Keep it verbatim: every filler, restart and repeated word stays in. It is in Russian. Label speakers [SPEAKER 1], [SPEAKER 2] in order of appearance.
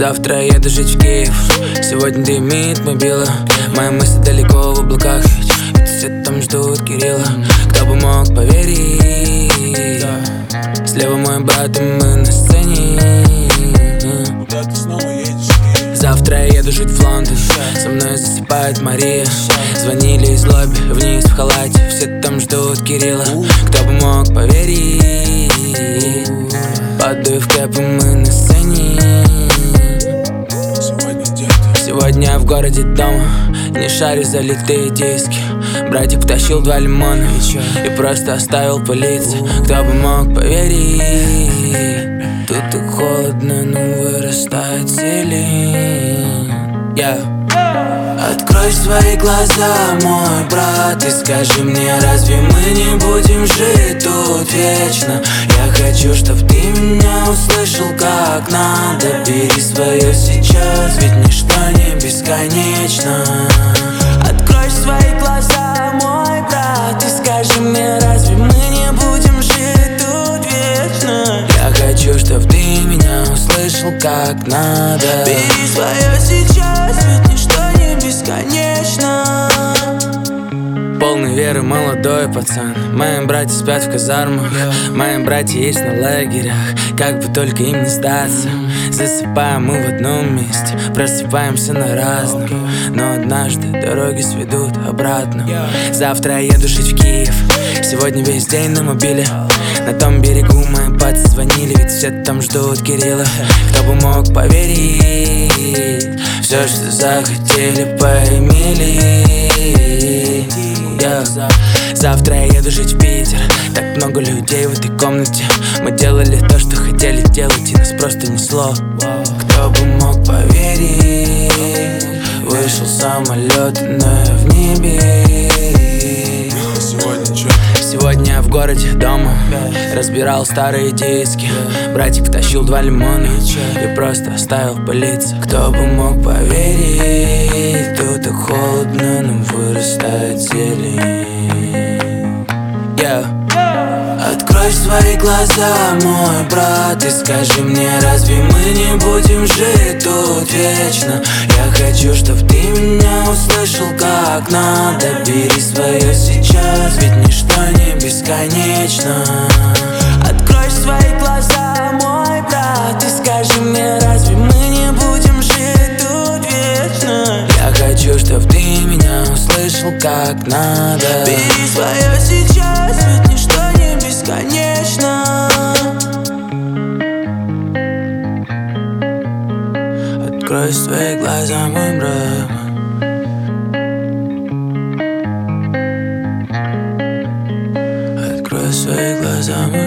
[SPEAKER 1] Завтра еду жить в Киев. Сегодня дымит мобила. Мои мысли далеко в облаках, ведь, ведь все там ждут Кирилла. Кто бы мог поверить? Слева мой брат, и мы на сцене.
[SPEAKER 2] Куда ты снова едешь?
[SPEAKER 1] Завтра я еду жить в Лондон. Со мной засыпает Мария. Звонили из лобби, вниз в халате. Все там ждут Кирилла. Кто бы мог поверить? Падаю в кэп, и мы на сцене.
[SPEAKER 2] Сегодня где ты?
[SPEAKER 1] Сегодня я в городе дома. Не шарю залитые диски. Братик втащил два лимона и просто оставил пылиться. Кто бы мог поверить? Тут так холодно, но вырастает зелень. yeah. Открой свои глаза, мой брат, и скажи мне, разве мы не будем жить тут вечно? Я хочу, чтоб ты меня услышал как надо. Бери свое сейчас, ведь ничто не бесконечно. Открой свои глаза, мой брат, и скажи мне, разве мы не будем жить тут вечно? Я хочу, чтоб ты меня услышал как надо. Бери свое сейчас, ведь ничто не бесконечно. Полный веры молодой пацан. Мои братья спят в казармах, мои братья есть на лагерях. Как бы только им не сдаться. Засыпаем мы в одном месте, просыпаемся на разном. Но однажды дороги сведут обратно. Завтра я еду жить в Киев. Сегодня весь день на мобиле. На том берегу мои пацаны звонили, ведь все там ждут Кирилла. Кто бы мог поверить? Все, что захотели, поимели. yeah. Завтра я еду жить в Питер. Так много людей в этой комнате. Мы делали то, что хотели делать, и нас просто несло. Кто бы мог поверить? Вышел самолет, но я в небе.
[SPEAKER 2] Сегодня чё?
[SPEAKER 1] Сегодня я в городе дома. Разбирал старые диски. Братик втащил два лимона и просто оставил пылиться. Кто бы мог поверить? Тут так холодно, но вырастает зелень. yeah. Открой свои глаза, мой брат, и скажи мне, разве мы не будем жить тут вечно? Я хочу, чтоб ты меня услышал как надо. Бери свое сейчас, ведь ничто не бесконечно. Открой свои глаза, мой брат, и скажи мне, разве мы не будем жить тут вечно? Я хочу, чтоб ты меня услышал как надо. Бери свое сейчас, ведь ничто не бесконечно. Открой свои глаза, мой брат. Открой свои глаза, мой